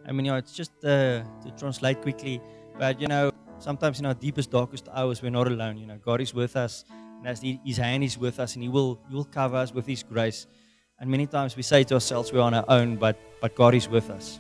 I mean, it's just to translate quickly, but sometimes in our deepest, darkest hours, we're not alone. God is with us, and as His hand is with us, and He will cover us with His grace. And many times we say to ourselves we're on our own, but God is with us.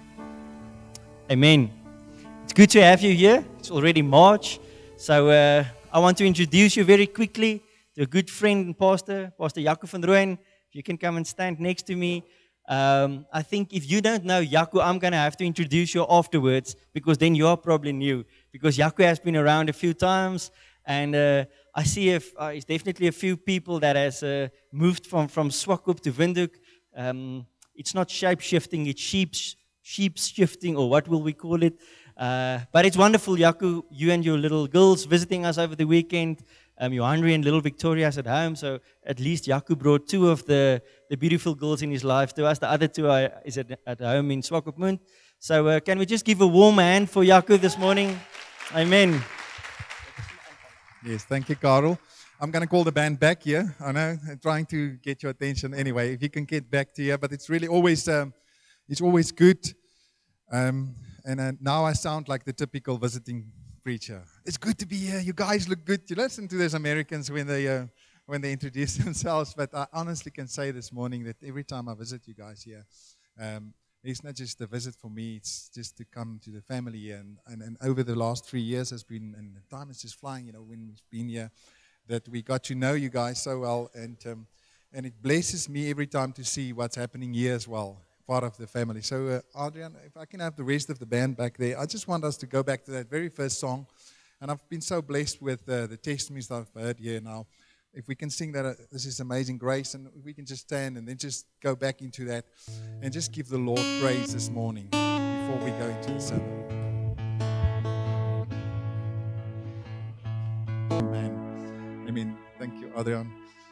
Amen. It's good to have you here. It's already March, so I want to introduce you very quickly to a good friend and pastor, Pastor Jaco van Rooyen. If you can come and stand next to me. I think if you don't know Jaco, I'm going to have to introduce you afterwards, because then you're probably new. Because Jaco has been around a few times, and I see it's definitely a few people that has moved from Swakop to Windhoek. It's not shape-shifting, it's sheep-shifting, or what will we call it? But it's wonderful, Jaco, you and your little girls visiting us over the weekend. Johanri and little Victoria's at home, so at least Jaco brought two of the beautiful girls in his life to us. The other two is at home in Swakopmund. So can we just give a warm hand for Jaco this morning? Amen. Yes, thank you, Carl. I'm going to call the band back here. I know, I'm trying to get your attention anyway. If you can get back to here, but it's really always, it's always good. And now I sound like the typical visiting preacher. It's good to be here. You guys look good. You listen to those Americans when they introduce themselves. But I honestly can say this morning that every time I visit you guys here, it's not just a visit for me. It's just to come to the family here. And over the last 3 years has been, and the time is just flying. When we've been here, that we got to know you guys so well, and it blesses me every time to see what's happening here as well. Part of the family. So, Adrian, if I can have the rest of the band back there, I just want us to go back to that very first song. And I've been so blessed with the testimonies that I've heard here now. If we can sing that, this is Amazing Grace, and we can just stand and then just go back into that and just give the Lord praise this morning before we go into the sermon. Amen. Thank you, Adrian.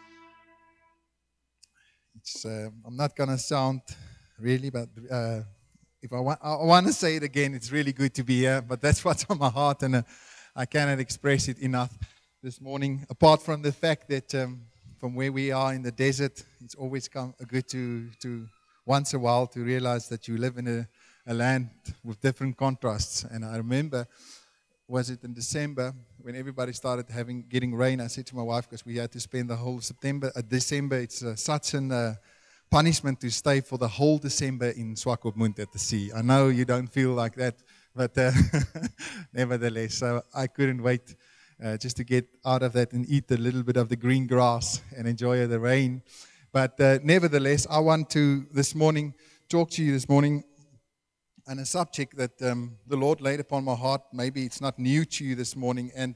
I'm not going to sound really, but if I want to say it again, it's really good to be here, but that's what's on my heart, and I cannot express it enough this morning, apart from the fact that from where we are in the desert, it's always good to once in a while to realize that you live in a land with different contrasts. And I remember, was it in December, when everybody started getting rain, I said to my wife, because we had to spend the whole December, it's such an punishment to stay for the whole December in Swakopmund at the sea. I know you don't feel like that, but nevertheless, so I couldn't wait just to get out of that and eat a little bit of the green grass and enjoy the rain. But nevertheless, I want to talk to you this morning on a subject that the Lord laid upon my heart. Maybe it's not new to you this morning, and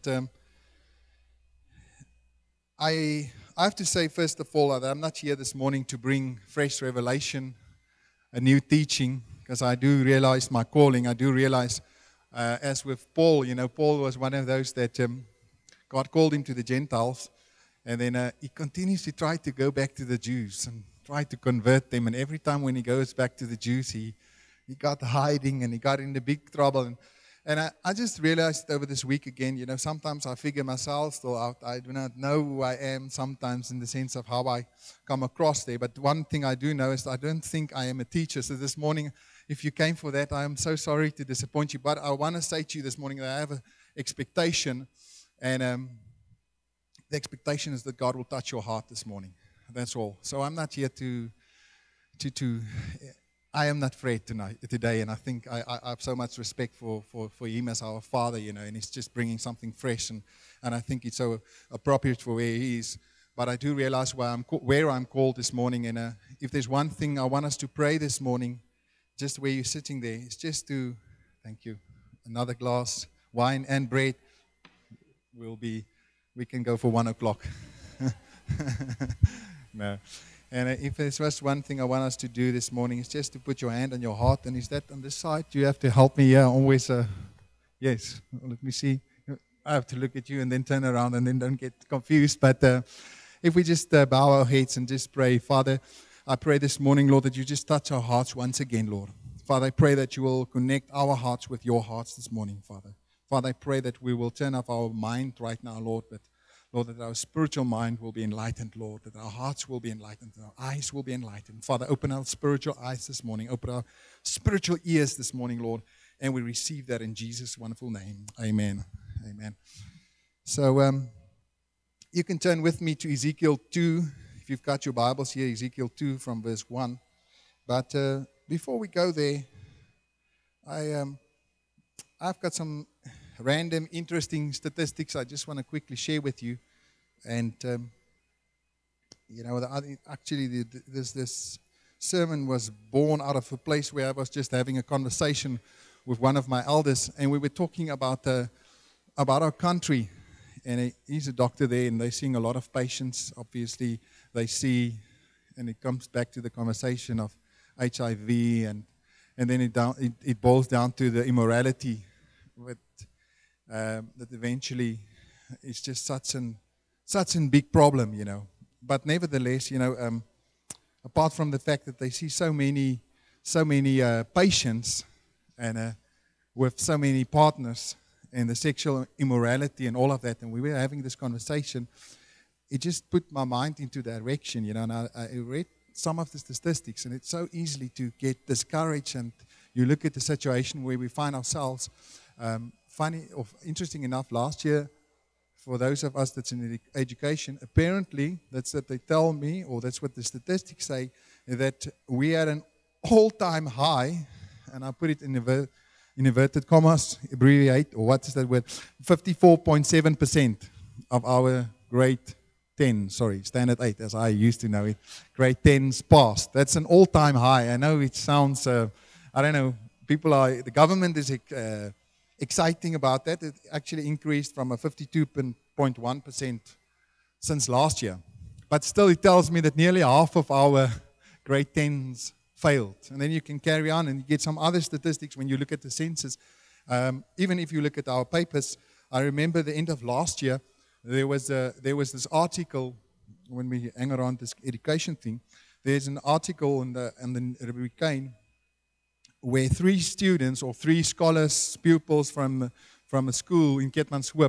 I have to say, first of all, that I'm not here this morning to bring fresh revelation, a new teaching, because I do realize my calling. I do realize, as with Paul, Paul was one of those that God called him to the Gentiles, and then he continues to try to go back to the Jews and try to convert them. And every time when he goes back to the Jews, he got hiding and he got into big trouble. And I just realized over this week again, sometimes I figure myself still out. I do not know who I am sometimes in the sense of how I come across there. But one thing I do know is I don't think I am a teacher. So this morning, if you came for that, I am so sorry to disappoint you. But I want to say to you this morning that I have an expectation. And the expectation is that God will touch your heart this morning. That's all. So I'm not here to I am not Fred today, and I think I have so much respect for him as our father, and he's just bringing something fresh, and I think it's so appropriate for where he is. But I do realize where I'm called this morning, and if there's one thing I want us to pray this morning, just where you're sitting there, is just to, thank you, another glass, wine and bread. We can go for 1 o'clock. No. And if there's just one thing I want us to do this morning, is just to put your hand on your heart. And is that on this side? You have to help me here. Always, yes. Let me see. I have to look at you and then turn around and then don't get confused. But if we just bow our heads and just pray. Father, I pray this morning, Lord, that you just touch our hearts once again, Lord. Father, I pray that you will connect our hearts with your hearts this morning, Father. Father, I pray that we will turn off our mind right now, Lord, but Lord, that our spiritual mind will be enlightened, Lord, that our hearts will be enlightened, and our eyes will be enlightened. Father, open our spiritual eyes this morning, open our spiritual ears this morning, Lord, and we receive that in Jesus' wonderful name. Amen. Amen. So you can turn with me to Ezekiel 2, if you've got your Bibles here, Ezekiel 2 from verse 1. But before we go there, I've got some random, interesting statistics I just want to quickly share with you. And, actually, this sermon was born out of a place where I was just having a conversation with one of my elders, and we were talking about our country. And he's a doctor there, and they're seeing a lot of patients. Obviously, they see, and it comes back to the conversation of HIV, and then it boils down to the immorality that eventually is just such a big problem, But nevertheless, apart from the fact that they see so many patients and with so many partners and the sexual immorality and all of that, and we were having this conversation, it just put my mind into direction, And I read some of the statistics, and it's so easy to get discouraged, and you look at the situation where we find ourselves. Funny or interesting enough, last year, for those of us that's in education, apparently, that's what they tell me, or that's what the statistics say, that we are at an all-time high, and I put it in inverted commas, abbreviate, or what is that word, 54.7% of our grade 10, standard 8, as I used to know it, grade 10's passed. That's an all-time high. I know it sounds, I don't know, the government is exciting about that. It actually increased from a 52.1% since last year. But still, it tells me that nearly half of our grade 10s failed. And then you can carry on and you get some other statistics when you look at the census. Even if you look at our papers, I remember the end of last year, there was this article, when we hang around this education thing, there's an article in the Republican where 3 students or 3 scholars, pupils from a school in Keetmanshoop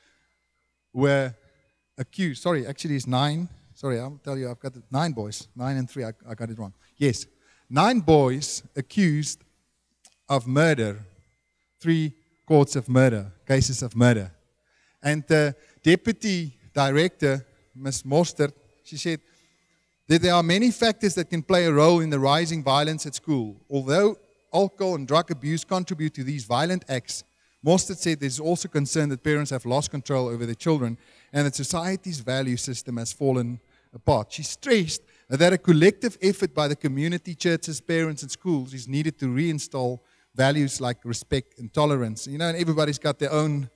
were accused. Sorry, actually it's 9. Sorry, I'll tell you, I've got 9 boys. 9 and 3, I got it wrong. Yes, 9 boys accused of murder, 3 courts of murder, cases of murder. And the deputy director, Ms. Mostert, she said that there are many factors that can play a role in the rising violence at school. Although alcohol and drug abuse contribute to these violent acts, Mostert said there's also concern that parents have lost control over their children and that society's value system has fallen apart. She stressed that a collective effort by the community, churches, parents, and schools is needed to reinstall values like respect and tolerance. And everybody's got their own,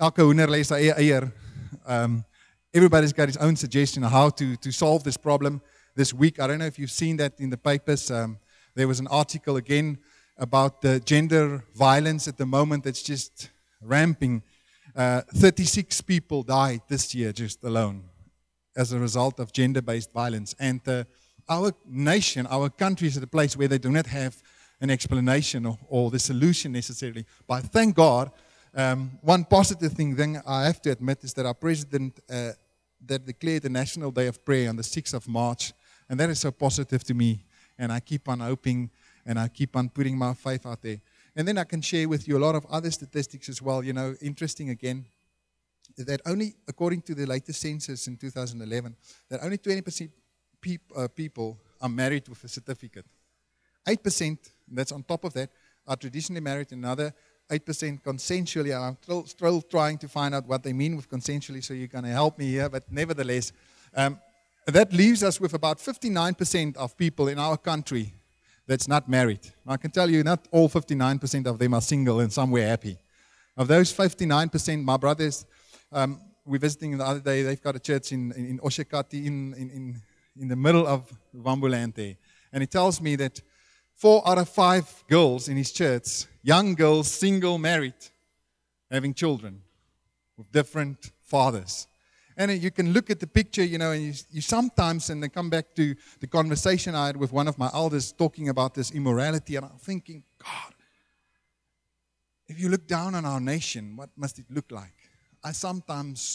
everybody's got his own suggestion on how to solve this problem. This week, I don't know if you've seen that in the papers, there was an article again about the gender violence at the moment that's just ramping. 36 people died this year just alone as a result of gender-based violence. And our nation, our country is at a place where they do not have an explanation or the solution necessarily. But thank God, one positive thing I have to admit is that our president that declared the National Day of Prayer on the 6th of March, and that is so positive to me. And I keep on hoping and I keep on putting my faith out there. And then I can share with you a lot of other statistics as well. Interesting again, that only, according to the latest census in 2011, that only 20% people are married with a certificate. 8%, that's on top of that, are traditionally married, another 8% consensually. I'm still trying to find out what they mean with consensually, so you're going to help me here. But nevertheless, that leaves us with about 59% of people in our country that's not married. I can tell you, not all 59% of them are single and somewhere happy. Of those 59%, my brothers, we're visiting the other day, they've got a church in Oshakati in the middle of Wambuland there. And he tells me that 4 out of 5 girls in his church, young girls, single, married, having children with different fathers. And you can look at the picture, and you sometimes, and then come back to the conversation I had with one of my elders talking about this immorality, and I'm thinking, God, if you look down on our nation, what must it look like? I sometimes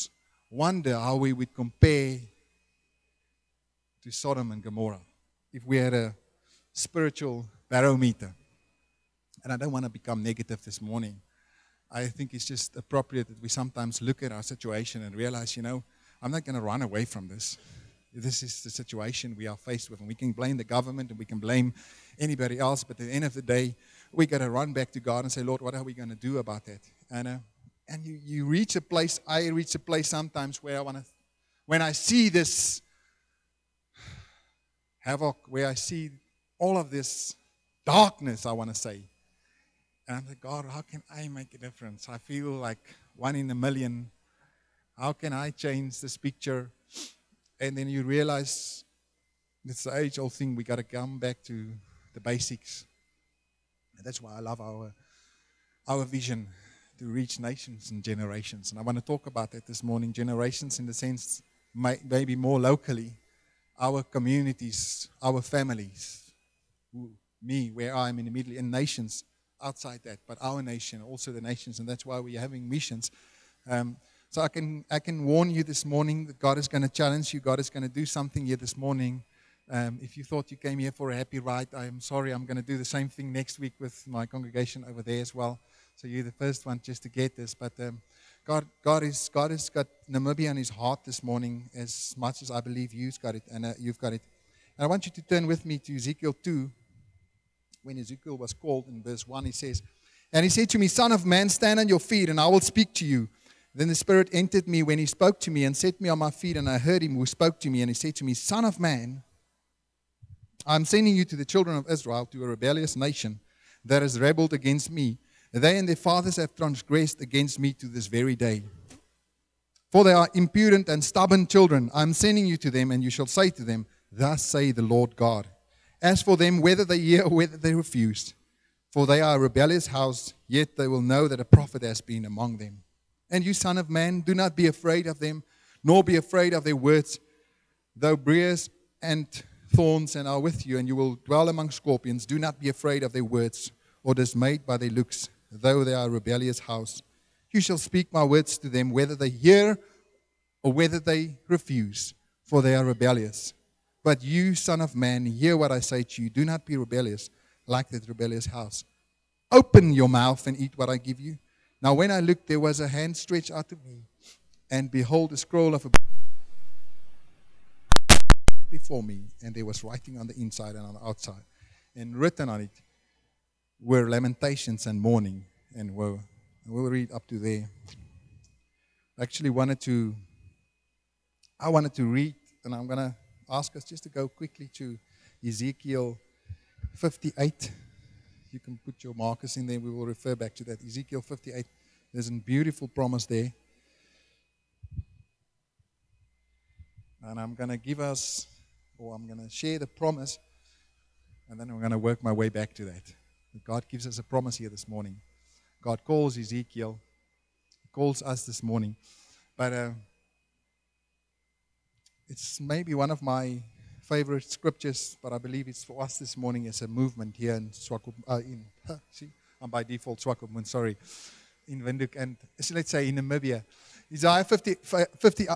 wonder how we would compare to Sodom and Gomorrah if we had a spiritual barometer. And I don't want to become negative this morning. I think it's just appropriate that we sometimes look at our situation and realize, I'm not going to run away from this. This is the situation we are faced with. And we can blame the government and we can blame anybody else. But at the end of the day, we got to run back to God and say, Lord, what are we going to do about that? And you reach a place, I reach a place sometimes where when I see this havoc, where I see all of this darkness, I want to say. And I'm like, God, how can I make a difference? I feel like one in a million. How can I change this picture? And then you realize it's the age-old thing. We got to come back to the basics. And that's why I love our vision to reach nations and generations. And I want to talk about that this morning. Generations in the sense, maybe more locally, our communities, our families, me, where I'm in the Middle East, and nations outside that, but our nation, also the nations, and that's why we're having missions. So I can warn you this morning that God is going to challenge you. God is going to do something here this morning. If you thought you came here for a happy ride, I'm sorry. I'm going to do the same thing next week with my congregation over there as well. So you're the first one just to get this. But God has got Namibia in His heart this morning, as much as I believe you've got it, and you've got it. And I want you to turn with me to Ezekiel 2. When Ezekiel was called in verse 1, he says, "And he said to me, Son of man, stand on your feet, and I will speak to you. Then the Spirit entered me when He spoke to me and set me on my feet, and I heard Him who spoke to me, and He said to me, Son of man, I am sending you to the children of Israel, to a rebellious nation that has rebelled against me. They and their fathers have transgressed against me to this very day. For they are impudent and stubborn children. I am sending you to them, and you shall say to them, Thus say the Lord God. As for them, whether they hear or whether they refuse, for they are a rebellious house, yet they will know that a prophet has been among them. And you, son of man, do not be afraid of them, nor be afraid of their words, though briars and thorns are with you, and you will dwell among scorpions. Do not be afraid of their words, or dismayed by their looks, though they are a rebellious house. You shall speak my words to them, whether they hear or whether they refuse, for they are rebellious. But you, son of man, hear what I say to you. Do not be rebellious like that rebellious house. Open your mouth and eat what I give you. Now when I looked, there was a hand stretched out to me, and behold, a scroll of a book before me, and there was writing on the inside and on the outside. And written on it were lamentations and mourning and woe. And we'll read up to there. I wanted to read, and I'm going to ask us just to go quickly to Ezekiel 58. You can put your markers in there. We will refer back to that. Ezekiel 58. There's a beautiful promise there. And I'm going to I'm going to share the promise, and then I'm going to work my way back to that. God gives us a promise here this morning. God calls Ezekiel, calls us this morning. But it's maybe one of my favorite scriptures, but I believe it's for us this morning as a movement here in I'm by default Swakopmund, sorry, in Windhoek, and let's say in Namibia. Isaiah 58,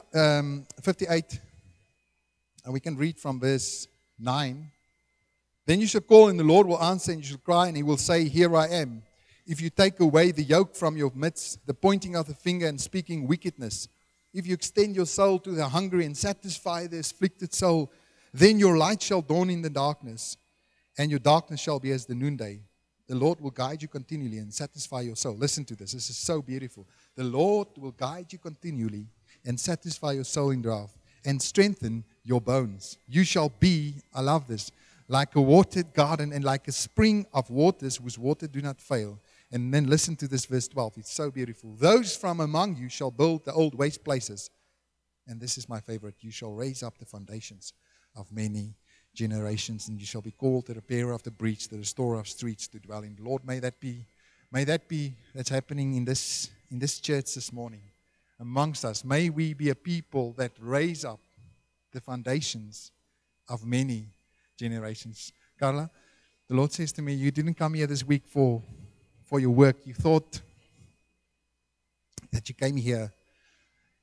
and we can read from verse 9. Then you shall call, and the Lord will answer, and you shall cry, and He will say, Here I am. If you take away the yoke from your midst, the pointing of the finger and speaking wickedness, if you extend your soul to the hungry and satisfy the afflicted soul, then your light shall dawn in the darkness, and your darkness shall be as the noonday. The Lord will guide you continually and satisfy your soul. Listen to this. This is so beautiful. The Lord will guide you continually and satisfy your soul in drought and strengthen your bones. You shall be, I love this, like a watered garden and like a spring of waters whose water do not fail. And then listen to this verse 12. It's so beautiful. Those from among you shall build the old waste places. And this is my favorite. You shall raise up the foundations of many generations, and you shall be called the repairer of the breach, the restorer of streets to dwell in. Lord, may that be that's happening in this church this morning amongst us. May we be a people that raise up the foundations of many generations. Carla, the Lord says to me, you didn't come here this week for your work. You thought that you came here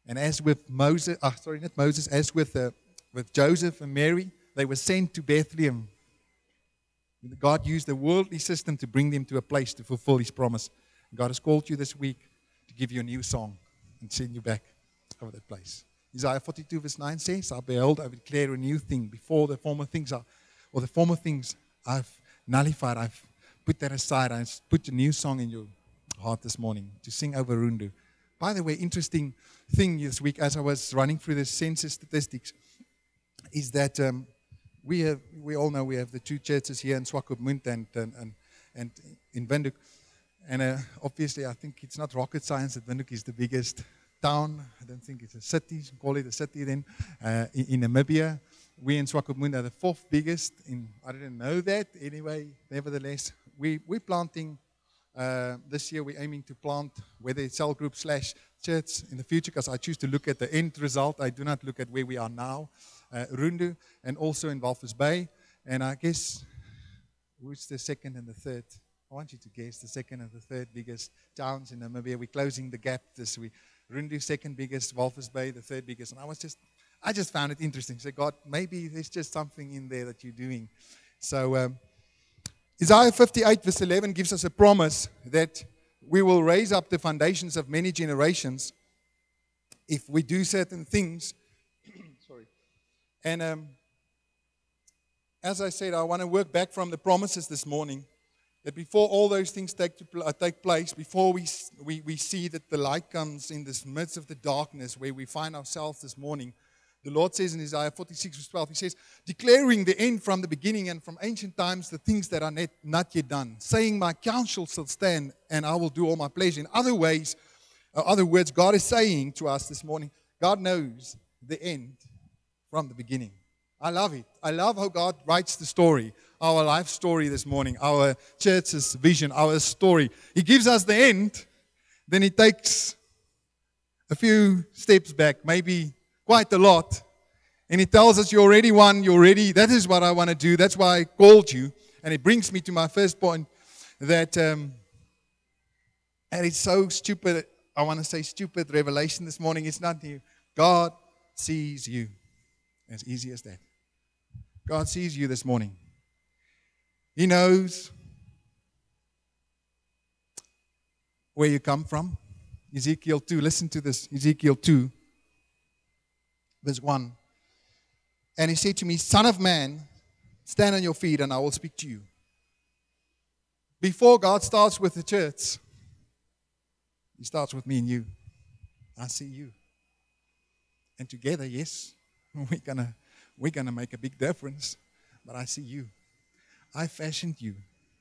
And as with Moses, not Moses, as with Joseph and Mary, they were sent to Bethlehem. God used the worldly system to bring them to a place to fulfill His promise. God has called you this week to give you a new song and send you back over that place. Isaiah 42 verse 9 says, I behold, I declare a new thing. Before the former things I've nullified, I've put that aside. I've put a new song in your heart this morning to sing over Rundu. By the way, interesting thing this week as I was running through the census statistics is that we all know we have the two churches here in Swakopmund and in Windhoek. And obviously, I think it's not rocket science that Windhoek is the biggest town. I don't think it's a city. Call it a city then. In Namibia, we in Swakopmund are the fourth biggest. I didn't know that. Anyway, nevertheless, we're planting. This year, we're aiming to plant, whether it's cell group / church in the future, because I choose to look at the end result. I do not look at where we are now. Rundu, and also in Walvis Bay. And I guess, who's the second and the third? I want you to guess the second and the third biggest towns in Namibia. We're closing the gap this week. Rundu, second biggest. Walvis Bay, the third biggest. And I just found it interesting. So God, maybe there's just something in there that you're doing. So Isaiah 58 verse 11 gives us a promise that we will raise up the foundations of many generations if we do certain things. And as I said, I want to work back from the promises this morning, that before all those things take place, before we see that the light comes in this midst of the darkness where we find ourselves this morning, the Lord says in Isaiah 46 verse 12, He says, declaring the end from the beginning and from ancient times the things that are not yet done, saying, my counsel shall stand and I will do all my pleasure. In other words, God is saying to us this morning, God knows the end from the beginning. I love it. I love how God writes the story, our life story this morning, our church's vision, our story. He gives us the end, then He takes a few steps back, maybe quite a lot, and He tells us, you already won, you're ready, that is what I want to do, that's why I called you. And it brings me to my first point, that, and it's so stupid, I want to say stupid revelation this morning, it's not new. God sees you. As easy as that. God sees you this morning. He knows where you come from. Ezekiel 2, listen to this. Ezekiel 2, verse 1. And He said to me, Son of man, stand on your feet and I will speak to you. Before God starts with the church, He starts with me and you. I see you. And together, yes, we're gonna make a big difference. But I see you. I fashioned you.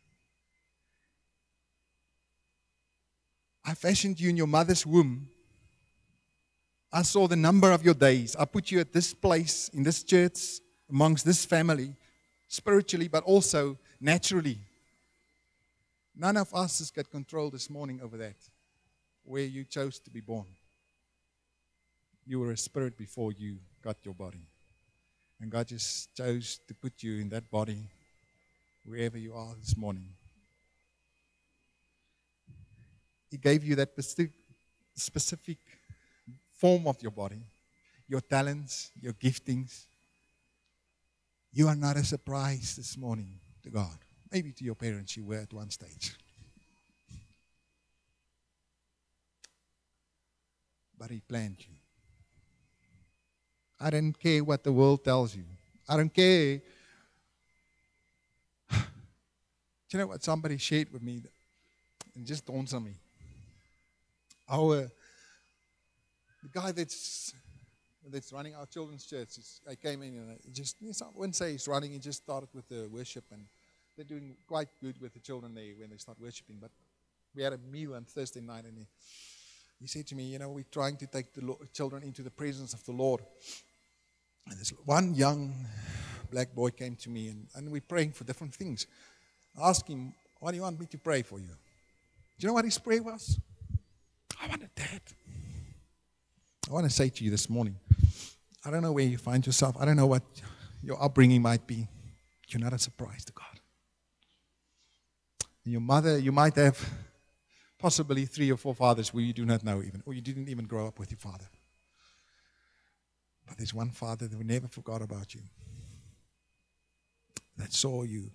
I fashioned you in your mother's womb. I saw the number of your days. I put you at this place, in this church, amongst this family, spiritually, but also naturally. None of us has got control this morning over that, where you chose to be born. You were a spirit before you got your body. And God just chose to put you in that body wherever you are this morning. He gave you that specific form of your body, your talents, your giftings. You are not a surprise this morning to God. Maybe to your parents you were at one stage. But He planned you. I don't care what the world tells you. I don't care. Do you know what somebody shared with me? It just dawns on me. The guy that's running our children's church, I came in and I wouldn't say he's running, he just started with the worship, and they're doing quite good with the children there when they start worshiping. But we had a meal on Thursday night, and he said to me, we're trying to take the children into the presence of the Lord. And this one young black boy came to me, and we're praying for different things. I asked him, what do you want me to pray for you? Do you know what his prayer was? I want a dad. I want to say to you this morning, I don't know where you find yourself. I don't know what your upbringing might be. You're not a surprise to God. And your mother, you might have possibly 3 or 4 fathers where you do not know even, or you didn't even grow up with your father. But there's one Father who never forgot about you, that saw you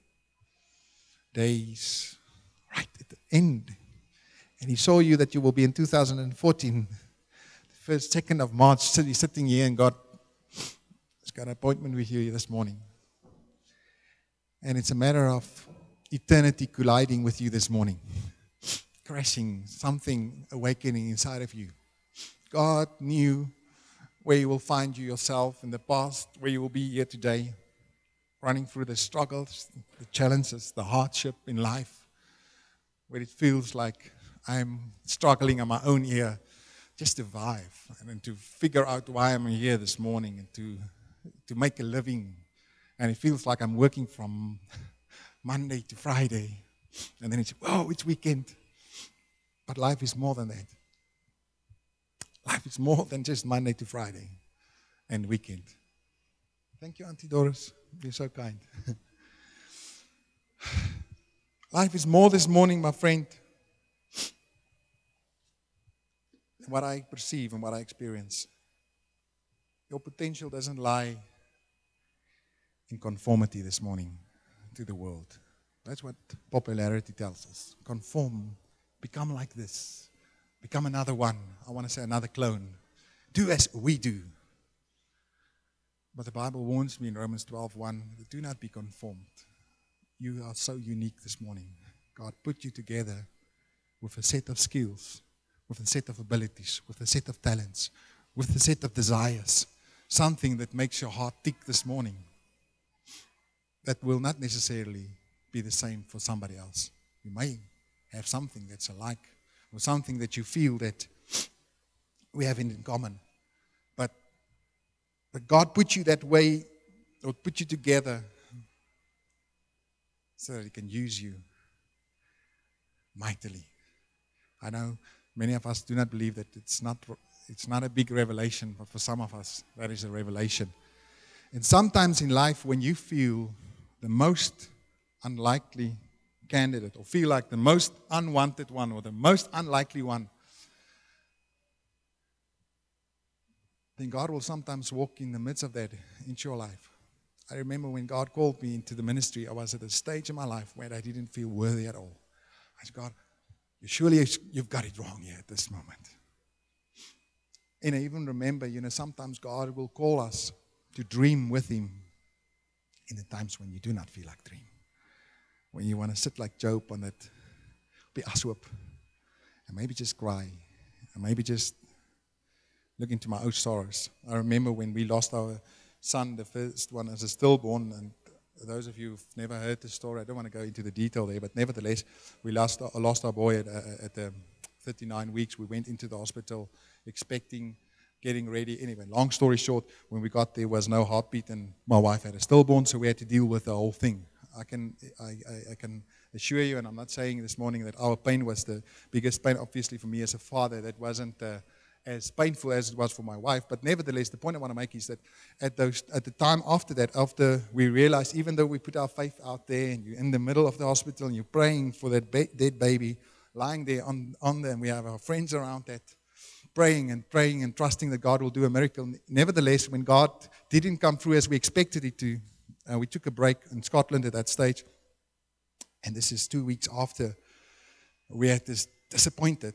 days right at the end. And He saw you that you will be in 2014, the 2nd of March, sitting here, and God has got an appointment with you this morning. And it's a matter of eternity colliding with you this morning, crashing, something awakening inside of you. God knew where you will find you yourself in the past, where you will be here today, running through the struggles, the challenges, the hardship in life, where it feels like I'm struggling on my own here just to survive and to figure out why I'm here this morning and to make a living. And it feels like I'm working from Monday to Friday. And then it's, it's weekend. But life is more than that. Life is more than just Monday to Friday and weekend. Thank you, Auntie Doris. You're so kind. Life is more this morning, my friend, than what I perceive and what I experience. Your potential doesn't lie in conformity this morning to the world. That's what popularity tells us. Conform, become like this, become another one. I want to say another clone. Do as we do. But the Bible warns me in Romans 12:1, do not be conformed. You are so unique this morning. God put you together with a set of skills, with a set of abilities, with a set of talents, with a set of desires, something that makes your heart tick this morning. That will not necessarily be the same for somebody else. You may have something that's alike, or something that you feel that we have in common. But God put you that way, or put you together, so that He can use you mightily. I know many of us do not believe that it's not a big revelation, but for some of us, that is a revelation. And sometimes in life, when you feel the most unlikely candidate, or feel like the most unwanted one, or the most unlikely one, then God will sometimes walk in the midst of that into your life. I remember when God called me into the ministry, I was at a stage in my life where I didn't feel worthy at all. I said, God, surely you've got it wrong here at this moment. And I even remember, sometimes God will call us to dream with Him in the times when you do not feel like dream. When you want to sit like Job on that beashoop and maybe just cry, and maybe just look into my own sorrows. I remember when we lost our son, the first one as a stillborn, and those of you who've never heard the story, I don't want to go into the detail there, but nevertheless, we lost our boy at 39 weeks. We went into the hospital expecting, getting ready. Anyway, long story short, when we got there was no heartbeat, and my wife had a stillborn, so we had to deal with the whole thing. I can assure you, and I'm not saying this morning that our pain was the biggest pain. Obviously, for me as a father, that wasn't as painful as it was for my wife. But nevertheless, the point I want to make is that at the time after that, after we realized, even though we put our faith out there, and you're in the middle of the hospital and you're praying for that dead baby lying there on there, and we have our friends around that, praying and trusting that God will do a miracle. Nevertheless, when God didn't come through as we expected it to, we took a break in Scotland at that stage. And this is 2 weeks after we had this disappointment,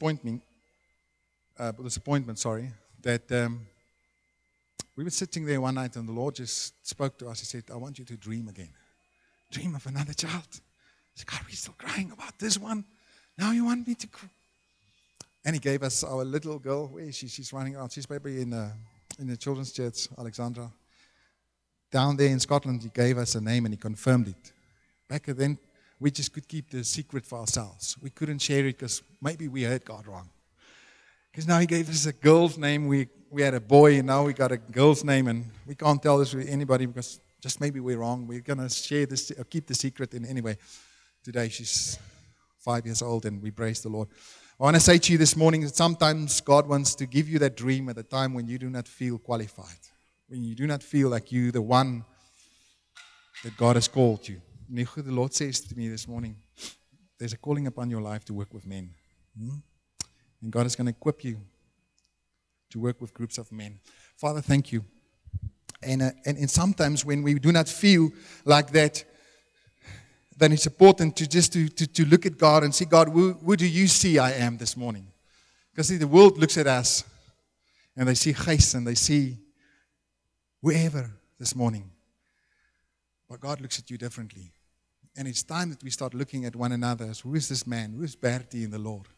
that we were sitting there one night and the Lord just spoke to us. He said, I want you to dream again. Dream of another child. I said, God, we're still crying about this one. Now you want me to cry? And He gave us our little girl. Where is she? She's running around. She's maybe in the children's church, Alexandra. Down there in Scotland, He gave us a name and He confirmed it. Back then, we just could keep the secret for ourselves. We couldn't share it because maybe we heard God wrong. Because now He gave us a girl's name. We had a boy, and now we got a girl's name, and we can't tell this to anybody because just maybe we're wrong. We're going to share this, or keep the secret. And anyway, today she's 5 years old, and we praise the Lord. I want to say to you this morning that sometimes God wants to give you that dream at a time when you do not feel qualified, when you do not feel like you're the one that God has called you. And the Lord says to me this morning, there's a calling upon your life to work with men. And God is going to equip you to work with groups of men. Father, thank you. And sometimes when we do not feel like that, then it's important to just to look at God and see, God, who do you see I am this morning? Because see, the world looks at us and they see Gijs and they see whoever this morning. But God looks at you differently. And it's time that we start looking at one another as, who is this man? Who is Bertie in the Lord?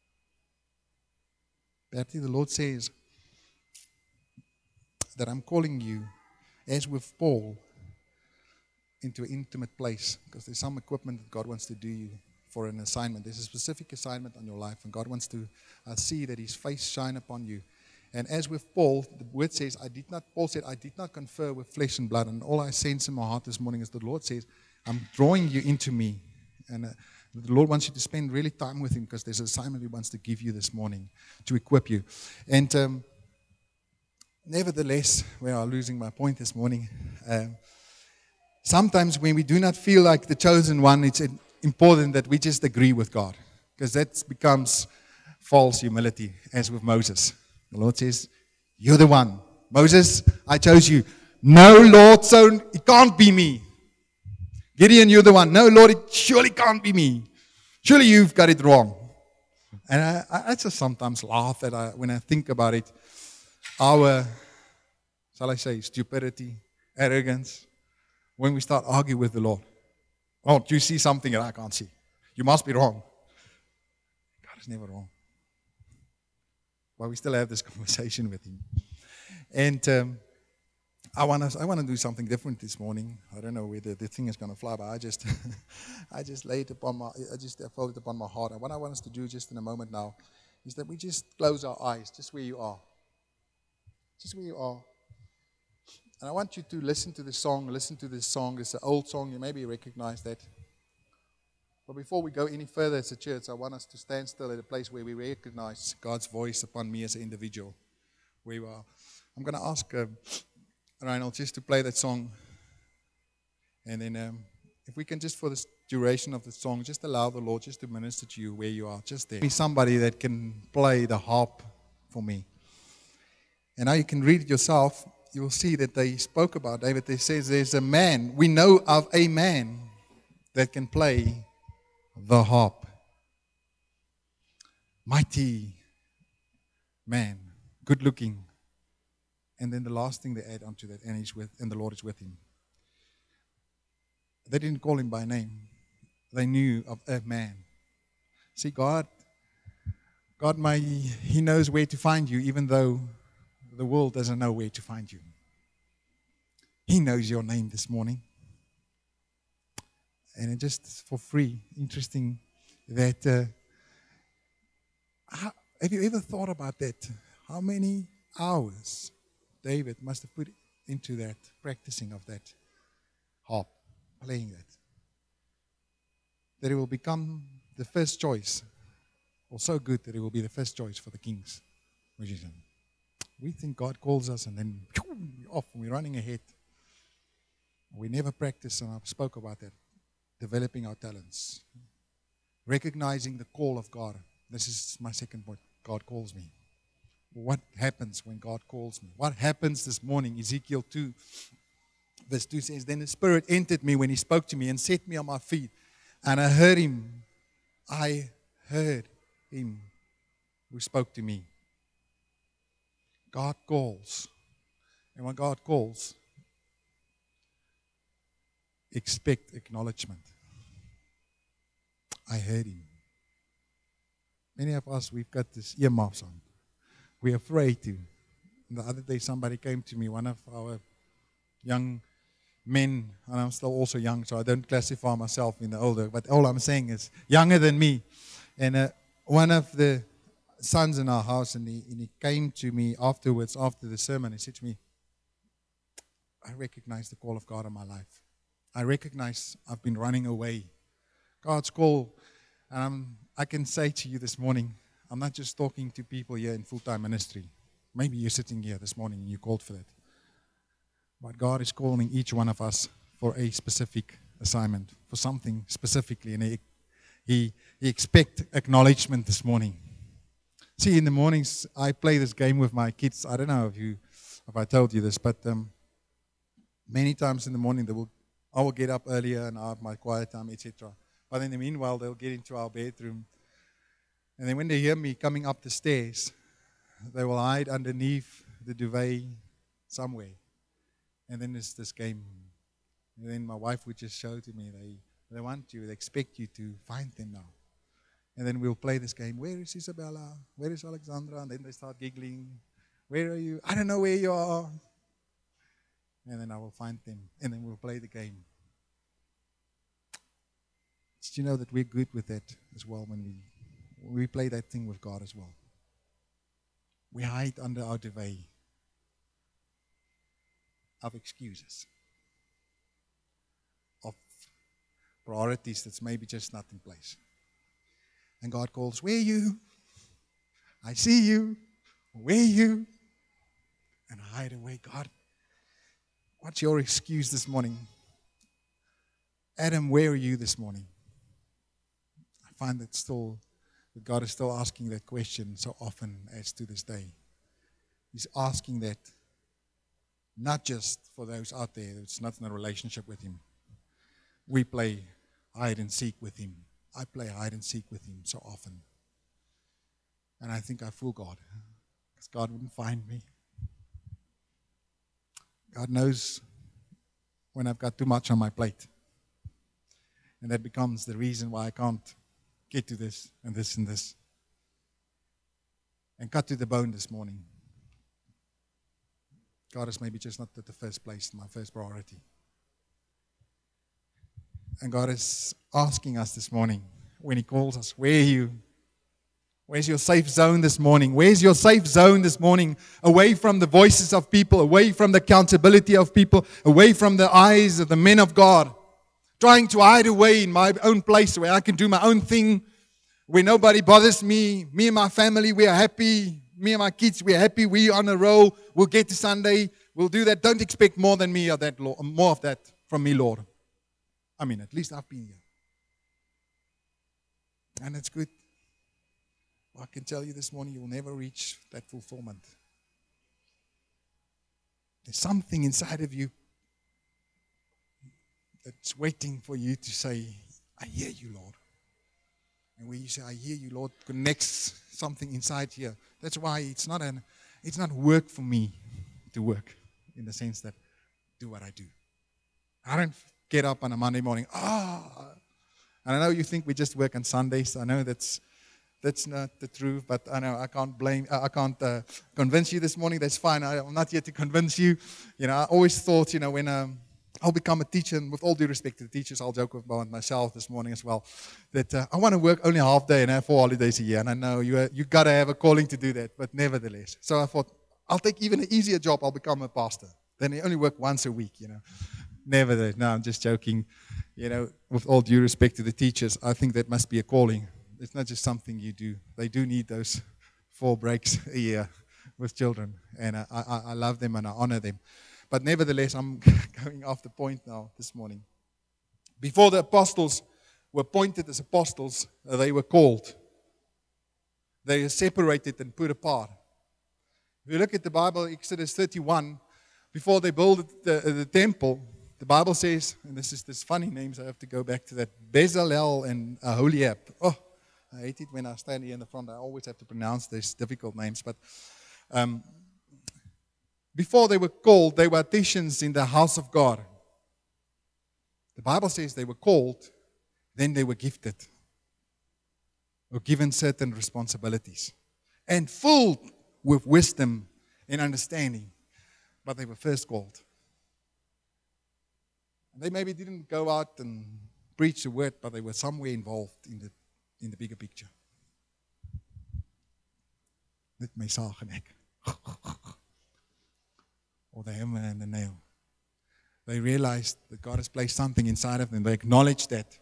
Bertie, the Lord says that I'm calling you, as with Paul, into an intimate place, because there's some equipment that God wants to do you for an assignment. There's a specific assignment on your life, and God wants to see that His face shine upon you. And as with Paul, the word says, Paul said, I did not confer with flesh and blood. And all I sense in my heart this morning is the Lord says, I'm drawing you into me. And the Lord wants you to spend really time with Him, because there's an assignment He wants to give you this morning to equip you. And nevertheless, we are losing my point this morning. Sometimes when we do not feel like the chosen one, it's important that we just agree with God, because that becomes false humility, as with Moses. The Lord says, you're the one. Moses, I chose you. No, Lord, so it can't be me. Gideon, you're the one. No, Lord, it surely can't be me. Surely you've got it wrong. And I just sometimes laugh when I think about it. Our, shall I say, stupidity, arrogance, when we start arguing with the Lord. Oh, do you see something that I can't see? You must be wrong. God is never wrong. But we still have this conversation with Him. And I want to do something different this morning. I don't know whether the thing is going to fly, but I just felt it upon my heart. And what I want us to do just in a moment now is that we just close our eyes, just where you are. Just where you are. And I want you to listen to this song. It's an old song. You maybe recognize that. But before we go any further as a church, I want us to stand still at a place where we recognize God's voice upon me as an individual. Where you are. I'm going to ask Reinhold just to play that song. And then if we can just, for the duration of the song, just allow the Lord just to minister to you where you are. Just there. Be somebody that can play the harp for me. And now you can read it yourself. You will see that they spoke about David. They says there's a man. We know of a man that can play the harp. Mighty man, good looking. And then the last thing they add onto that, and the Lord is with him. They didn't call him by name. They knew of a man. See, God He knows where to find you, even though the world doesn't know where to find you. He knows your name this morning. And just for free, interesting that, have you ever thought about that? How many hours David must have put into that, practicing of that harp, playing that. That it will become the first choice, or so good that it will be the first choice for the king's musician. We think God calls us and then we're off and we're running ahead. We never practice, and I spoke about that. Developing our talents. Recognizing the call of God. This is my second point. God calls me. What happens when God calls me? What happens this morning? Ezekiel 2, verse 2 says, Then the Spirit entered me when He spoke to me and set me on my feet. And I heard Him. I heard Him who spoke to me. God calls. And when God calls, expect acknowledgement. I heard Him. Many of us, we've got this earmuffs on. We're afraid to. The other day, somebody came to me, one of our young men, and I'm still also young, so I don't classify myself in the older, but all I'm saying is younger than me. And one of the sons in our house, and he came to me afterwards, after the sermon, he said to me, I recognize the call of God in my life. I recognize I've been running away. God's call. And I can say to you this morning, I'm not just talking to people here in full-time ministry. Maybe you're sitting here this morning and you called for that. But God is calling each one of us for a specific assignment, for something specifically. And He expects acknowledgement this morning. See, in the mornings, I play this game with my kids. I don't know if you if I told you this, but many times in the morning I will get up earlier and I have my quiet time, etc. But in the meanwhile, they'll get into our bedroom. And then when they hear me coming up the stairs, they will hide underneath the duvet somewhere. And then there's this game. And then my wife would just show to me, they want you, they expect you to find them now. And then we'll play this game. Where is Isabella? Where is Alexandra? And then they start giggling. Where are you? I don't know where you are. And then I will find them. And then we'll play the game. Did you know that we're good with that as well when we play that thing with God as well? We hide under our duvet of excuses, of priorities that's maybe just not in place. And God calls, where are you? I see you. Where are you? And I hide away. God, what's your excuse this morning? Adam, where are you this morning? I find that God is still asking that question so often as to this day. He's asking that not just for those out there that's not in a relationship with Him. We play hide and seek with Him. I play hide and seek with Him so often. And I think I fool God, because God wouldn't find me. God knows when I've got too much on my plate. And that becomes the reason why I can't get to this and this and this. And cut to the bone this morning. God is maybe just not at the first place, my first priority. And God is asking us this morning, when He calls us, where are you? Where's your safe zone this morning? Where's your safe zone this morning? Away from the voices of people, away from the accountability of people, away from the eyes of the men of God. Trying to hide away in my own place where I can do my own thing, where nobody bothers me. Me and my family, we are happy. Me and my kids, we are happy. We are on a roll. We'll get to Sunday. We'll do that. Don't expect more than me or that, Lord, more of that from me, Lord. I mean, at least I've been here. And it's good. I can tell you this morning, you will never reach that fulfillment. There's something inside of you that's waiting for you to say, I hear you, Lord. And when you say, I hear you, Lord, connects something inside here. That's why it's not work for me to work, in the sense that do what I do. I don't get up on a Monday morning, and I know you think we just work on Sundays. I know that's not the truth, but I know I can't convince you this morning. That's fine. I'm not here to convince you. I always thought, when I'll become a teacher, and with all due respect to the teachers, I'll joke about myself this morning as well, that I want to work only half day and have 4 holidays a year. And I know you got to have a calling to do that, but nevertheless. So I thought, I'll take even an easier job. I'll become a pastor. Then I only work once a week, Nevertheless, no, I'm just joking. With all due respect to the teachers, I think that must be a calling. It's not just something you do. They do need those 4 breaks a year with children. And I love them and I honor them. But nevertheless, I'm going off the point now this morning. Before the apostles were appointed as apostles, they were called. They were separated and put apart. If you look at the Bible, Exodus 31, before they built the temple, the Bible says, and this funny names, I have to go back to that, Bezalel and Aholiab. Oh, I hate it when I stand here in the front. I always have to pronounce these difficult names. But before they were called, they were additions in the house of God. The Bible says they were called, then they were gifted, or given certain responsibilities, and filled with wisdom and understanding. But they were first called. And they maybe didn't go out and preach the word, but they were somewhere involved in the bigger picture. Met my saag en ek. Or the hammer and the nail. They realized that God has placed something inside of them. They acknowledged that.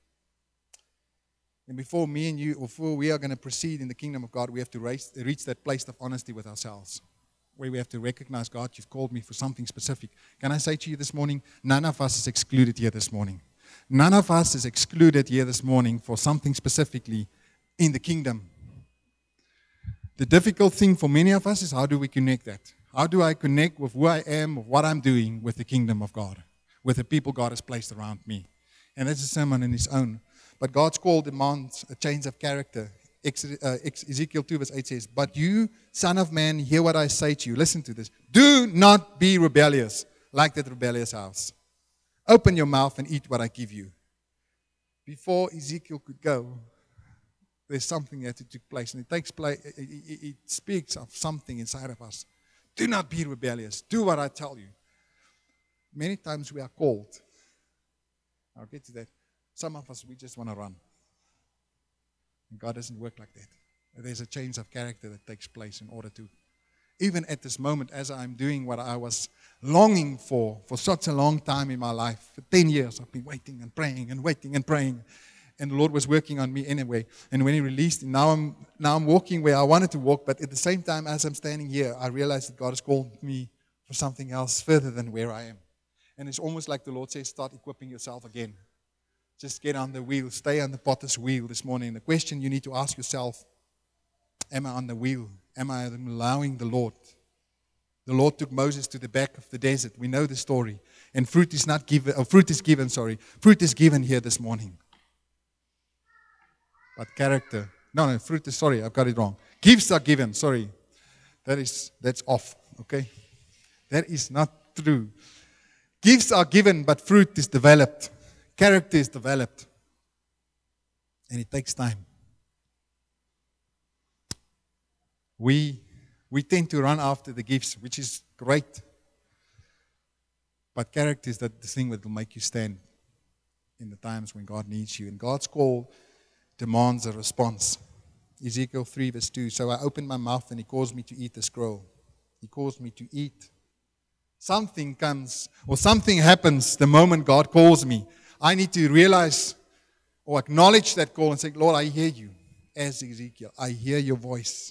And before me and you, or before we are going to proceed in the kingdom of God, we have to reach that place of honesty with ourselves, where we have to recognize, God, you've called me for something specific. Can I say to you this morning, none of us is excluded here this morning. None of us is excluded here this morning for something specifically in the kingdom. The difficult thing for many of us is, how do we connect that? How do I connect with who I am, what I'm doing with the kingdom of God, with the people God has placed around me? And that's a sermon in its own. But God's call demands a change of character. Ezekiel 2 verse 8 says, "But you, son of man, hear what I say to you." Listen to this. "Do not be rebellious like that rebellious house. Open your mouth and eat what I give you." Before Ezekiel could go, there's something that took place. And it takes place, it speaks of something inside of us. Do not be rebellious. Do what I tell you. Many times we are called. I'll get to that. Some of us, we just want to run. And God doesn't work like that. There's a change of character that takes place in order to, even at this moment, as I'm doing what I was longing for such a long time in my life. For 10 years, I've been waiting and praying and waiting and praying. And the Lord was working on me anyway. And when He released it, now I'm walking where I wanted to walk. But at the same time, as I'm standing here, I realize that God has called me for something else further than where I am. And it's almost like the Lord says, start equipping yourself again. Just get on the wheel. Stay on the potter's wheel this morning. The question you need to ask yourself, am I on the wheel? Am I allowing the Lord? The Lord took Moses to the back of the desert. We know the story. And fruit is given here this morning. But character. No, fruit is, sorry, I've got it wrong. Gifts are given, sorry. That's off, okay? That is not true. Gifts are given, but fruit is developed. Character is developed. And it takes time. We tend to run after the gifts, which is great. But character is the thing that will make you stand in the times when God needs you. And God's call demands a response. Ezekiel 3 verse 2. "So I opened my mouth and He caused me to eat the scroll." He caused me to eat. Something comes or something happens the moment God calls me. I need to realize or acknowledge that call and say, "Lord, I hear you." As Ezekiel, I hear your voice.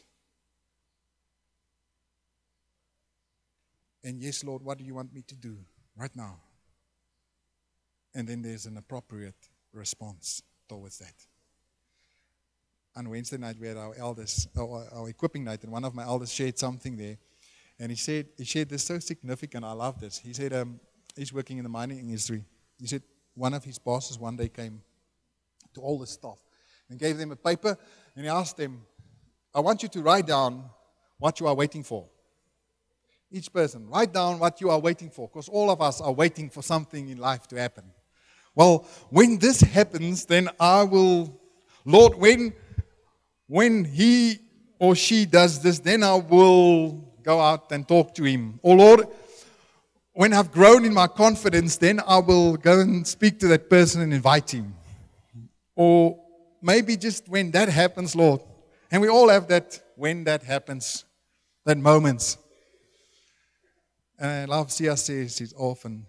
And yes, Lord, what do you want me to do right now? And then there's an appropriate response towards that. On Wednesday night, we had our equipping night, and one of my elders shared something there. And he shared this so significant. I love this. He said he's working in the mining industry. He said one of his bosses one day came to all the staff and gave them a paper, and he asked them, "I want you to write down what you are waiting for. Each person, write down what you are waiting for, because all of us are waiting for something in life to happen. Well, when this happens, then I will, Lord, when he or she does this, then I will go out and talk to him. Or Lord, when I've grown in my confidence, then I will go and speak to that person and invite him." Or maybe just when that happens, Lord. And we all have that when that happens, that moments. And I love C.S. says it often.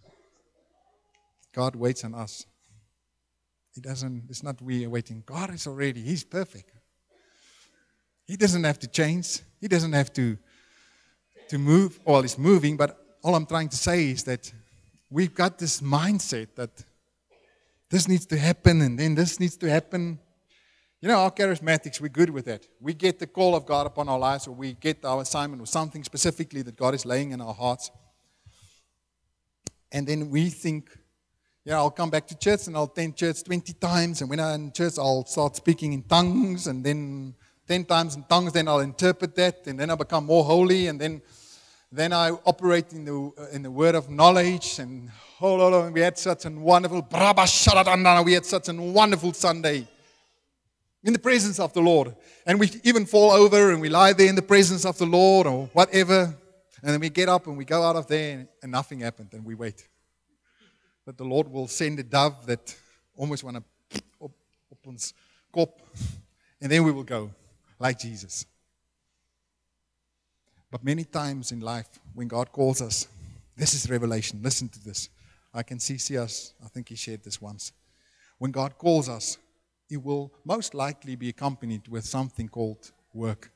God waits on us. It's not we are waiting. God is already, He's perfect. He doesn't have to change. He doesn't have to move. Well, He's moving, but all I'm trying to say is that we've got this mindset that this needs to happen and then this needs to happen. You know, our charismatics, we're good with that. We get the call of God upon our lives, or we get our assignment or something specifically that God is laying in our hearts. And then we think, I'll come back to church and I'll attend church 20 times. And when I'm in church, I'll start speaking in tongues. And then 10 times in tongues, then I'll interpret that. And then I'll become more holy. And then I operate in the word of knowledge. And we had such a wonderful, we had such a wonderful Sunday in the presence of the Lord. And we even fall over and we lie there in the presence of the Lord or whatever. And then we get up and we go out of there and nothing happened and we wait. But the Lord will send a dove that almost want to open kop. And then we will go like Jesus. But many times in life when God calls us, this is revelation. Listen to this. I can see us. I think he shared this once. When God calls us, it will most likely be accompanied with something called work,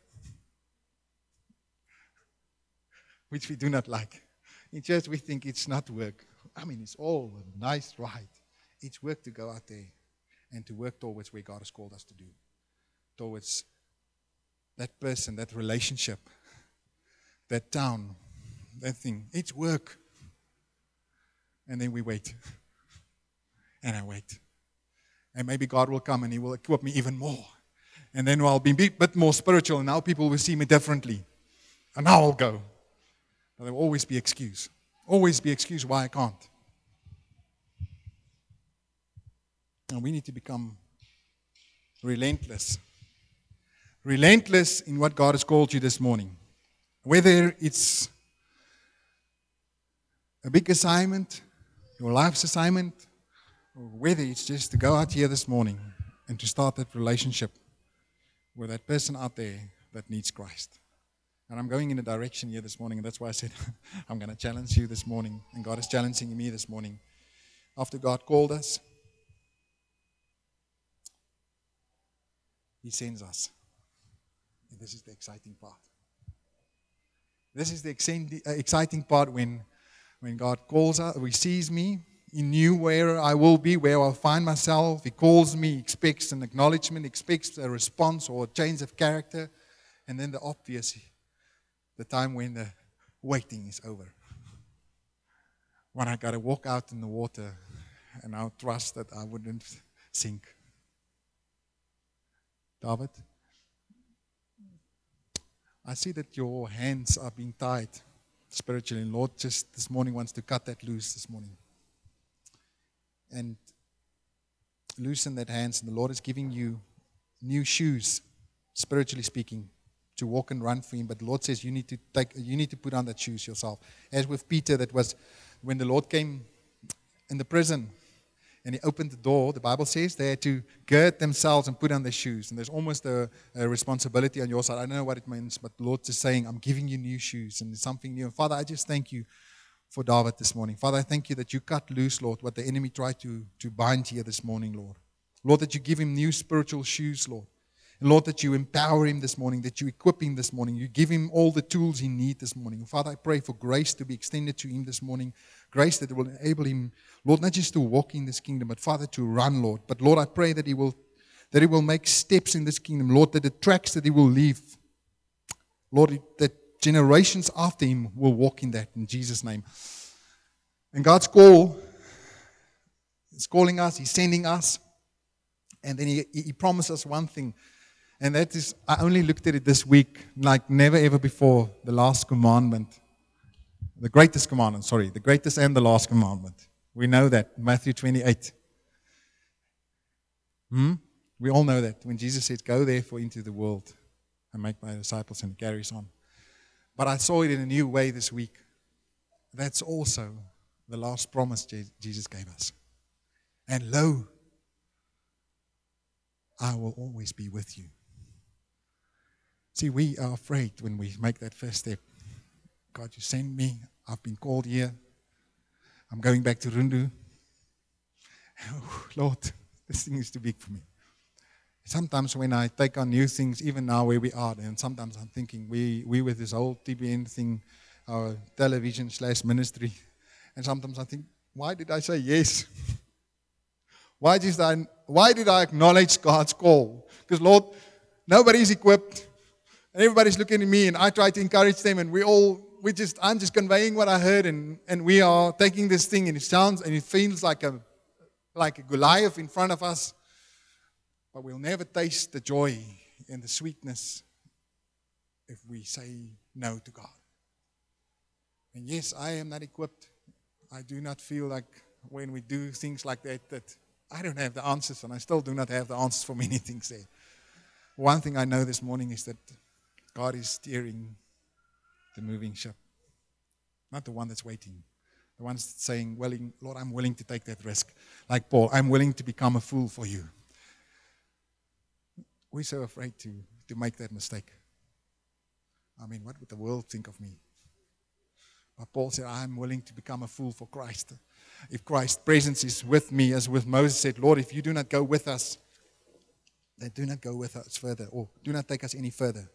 which we do not like. In church, we think it's not work. I mean, it's all a nice ride. It's work to go out there and to work towards where God has called us to do, towards that person, that relationship that town, that thing. It's work. And then we wait. And I wait. And maybe God will come and He will equip me even more. And then I'll be a bit more spiritual, and now people will see me differently. And now I'll go. But there will always be excuse. Always be excuse why I can't. And we need to become relentless. Relentless in what God has called you this morning. Whether it's a big assignment, your life's assignment, or whether it's just to go out here this morning and to start that relationship with that person out there that needs Christ. And I'm going in a direction here this morning, and that's why I said I'm going to challenge you this morning, and God is challenging me this morning. After God called us, He sends us. And this is the exciting part. This is the exciting part when God calls us, He sees me, He knew where I will be, where I'll find myself. He calls me, expects an acknowledgement, expects a response or a change of character. And then the obvious, the time when the waiting is over. When I got to walk out in the water and I'll trust that I wouldn't sink. David, I see that your hands are being tied spiritually. And Lord just this morning wants to cut that loose this morning. And loosen that hands. And the Lord is giving you new shoes, spiritually speaking, to walk and run for Him. But the Lord says you need to put on that shoes yourself. As with Peter, that was when the Lord came in the prison and He opened the door, the Bible says they had to gird themselves and put on their shoes. And there's almost a responsibility on your side. I don't know what it means, but the Lord's just saying, I'm giving you new shoes and something new. And Father, I just thank you for David this morning. Father, I thank you that you cut loose, Lord, what the enemy tried to bind here this morning, Lord. Lord, that you give him new spiritual shoes, Lord. And Lord, that you empower him this morning, that you equip him this morning. You give him all the tools he needs this morning. Father, I pray for grace to be extended to him this morning. Grace that will enable him, Lord, not just to walk in this kingdom, but Father, to run, Lord. But Lord, I pray that he will make steps in this kingdom, Lord, that the tracks that he will leave, Lord, that generations after him will walk in that in Jesus' name. And God's call is calling us, He's sending us, and then He promised us one thing, and that is, I only looked at it this week like never ever before, the last commandment. The greatest commandment, the greatest and the last commandment. We know that, Matthew 28. We all know that when Jesus said, go therefore into the world and make my disciples, and He carries on. But I saw it in a new way this week. That's also the last promise Jesus gave us. And lo, I will always be with you. See, we are afraid when we make that first step. God, you send me. I've been called here. I'm going back to Rundu. Oh, Lord, this thing is too big for me. Sometimes when I take on new things, even now where we are, and sometimes I'm thinking, we with this whole TBN thing, our television/ministry, and sometimes I think, why did I say yes? Why did I acknowledge God's call? Because Lord, nobody's equipped. Everybody's looking at me, and I try to encourage them, and I'm just conveying what I heard, and we are taking this thing, and it feels like a Goliath in front of us. But we'll never taste the joy and the sweetness if we say no to God. And yes, I am not equipped. I do not feel like when we do things like that I don't have the answers, and I still do not have the answers for many things there. One thing I know this morning is that God is steering the moving ship. Not the one that's waiting. The one that's saying, Lord, I'm willing to take that risk. Like Paul, I'm willing to become a fool for you. We're so afraid to make that mistake. I mean, what would the world think of me? But Paul said, I'm willing to become a fool for Christ. If Christ's presence is with me, as with Moses said, Lord, if you do not go with us, then do not go with us further, or do not take us any further.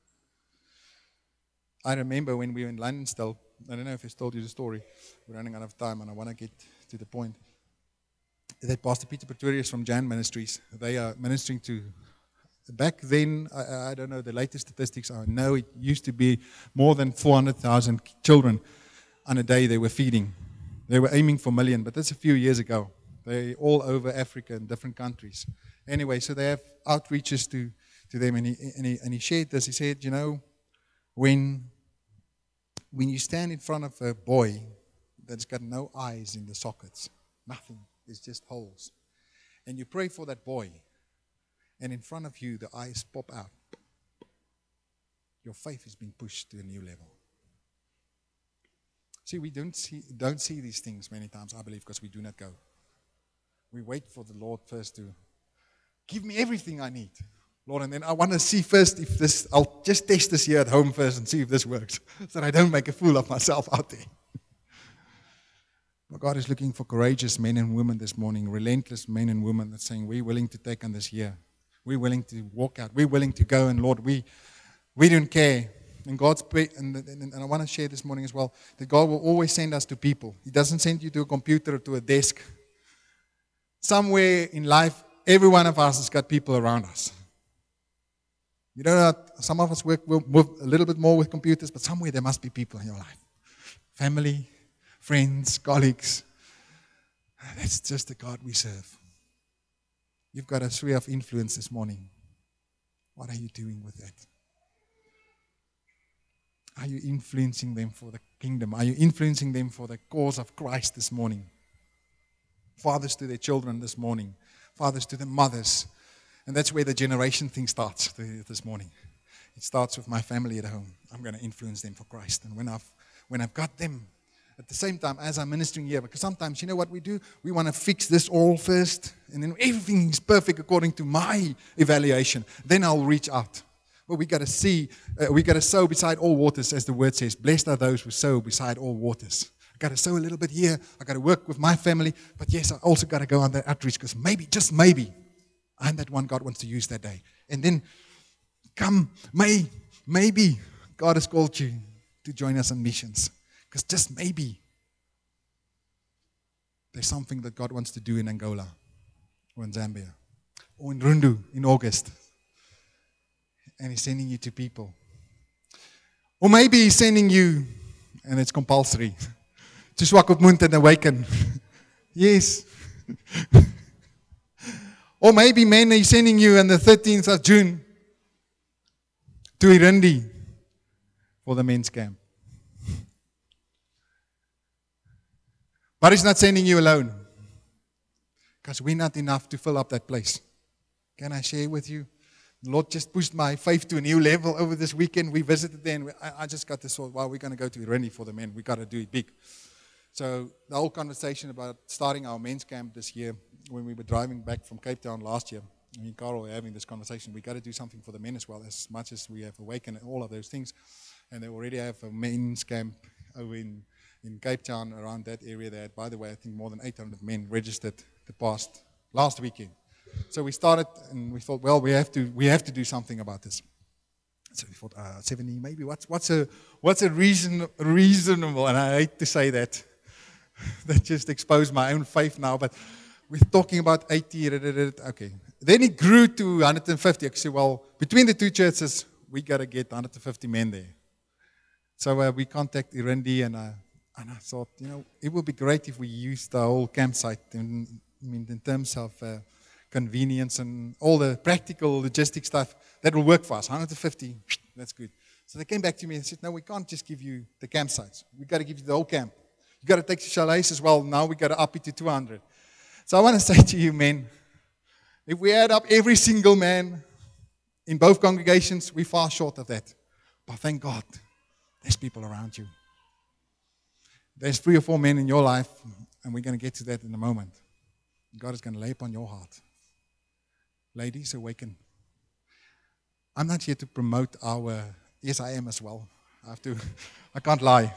I remember when we were in London still, I don't know if I told you the story, we're running out of time and I want to get to the point, that Pastor Peter Pretorius from Jan Ministries, they are ministering to Back then, I don't know the latest statistics. I know it used to be more than 400,000 children on a day they were feeding. They were aiming for a million, but that's a few years ago. They're all over Africa in different countries. Anyway, so they have outreaches to them, and he shared this. He said, when you stand in front of a boy that's got no eyes in the sockets, nothing, it's just holes, and you pray for that boy, and in front of you the eyes pop out, your faith is being pushed to a new level. See, we don't see these things many times, I believe, because we do not go. We wait for the Lord first to give me everything I need. Lord, and then I want to see first if this, I'll just test this here at home first and see if this works, so that I don't make a fool of myself out there. But God is looking for courageous men and women this morning, relentless men and women that's saying, we're willing to take on this year. We're willing to walk out. We're willing to go, and Lord, we don't care. And and I want to share this morning as well, that God will always send us to people. He doesn't send you to a computer or to a desk. Somewhere in life, every one of us has got people around us. You don't know, some of us work a little bit more with computers, but somewhere there must be people in your life. Family, friends, colleagues. That's just the God we serve. You've got a sphere of influence this morning. What are you doing with that? Are you influencing them for the kingdom? Are you influencing them for the cause of Christ this morning? Fathers to their children this morning. Fathers to the mothers. And that's where the generation thing starts this morning. It starts with my family at home. I'm going to influence them for Christ. And when I've got them, at the same time as I'm ministering here, because sometimes, you know what we do? We want to fix this all first, and then everything is perfect according to my evaluation. Then I'll reach out. Well, we got to sow beside all waters, as the word says. Blessed are those who sow beside all waters. I got to sow a little bit here. I got to work with my family, but yes, I also got to go on that outreach, because maybe, just maybe, I'm that one God wants to use that day. And then maybe God has called you to join us on missions. Because just maybe there's something that God wants to do in Angola or in Zambia or in Rundu in August. And He's sending you to people. Or maybe He's sending you, and it's compulsory, to Swakopmund and Awaken. Yes. Or maybe, man, He's sending you on the 13th of June to Irundi for the men's camp. But He's not sending you alone, because we're not enough to fill up that place. Can I share with you? The Lord just pushed my faith to a new level over this weekend. We visited there, and I just got this thought, we're going to go to Irundi for the men. We got to do it big. So the whole conversation about starting our men's camp this year, when we were driving back from Cape Town last year, me and Carl were having this conversation. We got to do something for the men as well, as much as we have Awakened and all of those things. And they already have a men's camp over in Cape Town, around that area. They had, by the way, I think more than 800 men registered last weekend. So we started, and we thought, well, we have to do something about this. So we thought, 70, maybe what's a reasonable, and I hate to say that, that just exposed my own faith now, but we're talking about 80, okay. Then it grew to 150. I said, well, between the two churches, we got to get 150 men there. So we contacted Irundi, and I thought, it would be great if we used the whole campsite in terms of convenience and all the practical logistic stuff. That will work for us. 150, that's good. So they came back to me and said, no, we can't just give you the campsites. We got to give you the whole camp. You got to take the chalets as well. Now we got to up it to 200. So I want to say to you, men, if we add up every single man in both congregations, we're far short of that. But thank God, there's people around you. There's 3 or 4 men in your life, and we're going to get to that in a moment. God is going to lay upon your heart. Ladies, awaken. I'm not here to promote yes, I am as well. I can't lie.